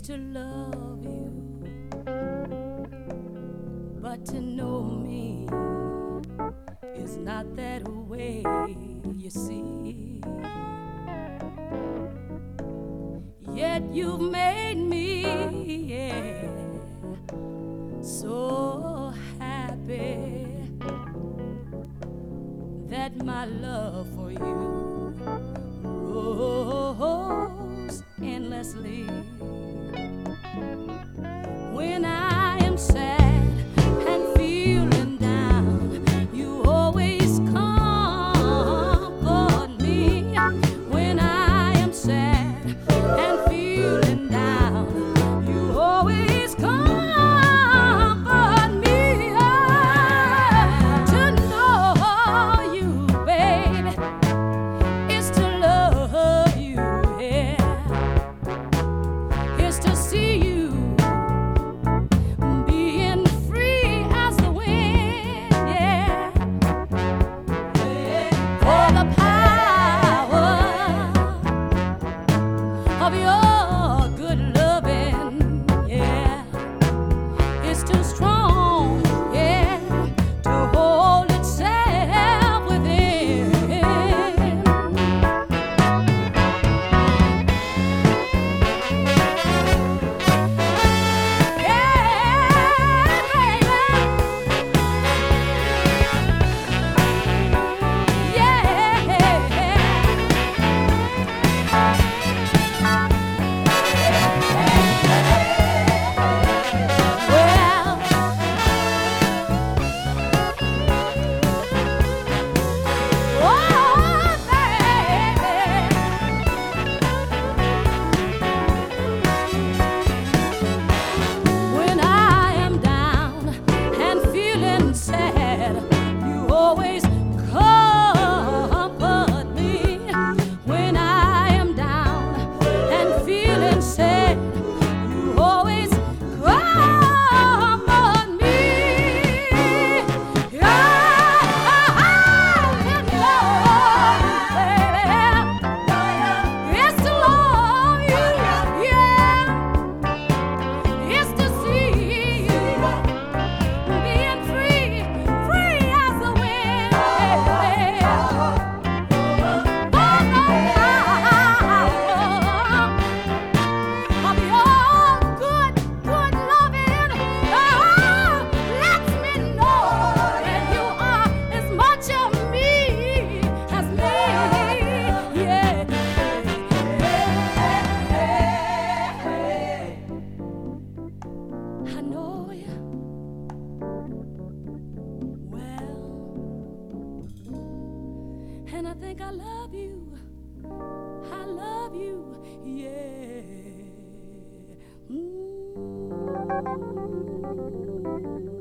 to love you, but to know me is not that way, you see. Yet you've made me, yeah, so happy that my love for you grows endlessly. When I am sad and feeling down, you always comfort me. When I am sad and feeling down, you always comfort me. To know you, baby, is to love you, yeah. Is to see you being free as the wind, yeah. For the power of your good loving, yeah, is too strong, yeah, to hold itself within. When I am down and feeling sad, you always comfort me. When I am down and feeling sad, you always comfort me. I love you, baby. It's to love you, yeah. It's to see you being free, free as the wind. For the power of your good, good loving, lets me know that you are as much of me as me, yeah. I know you well, and I think I love you. I love you, yeah. Mm.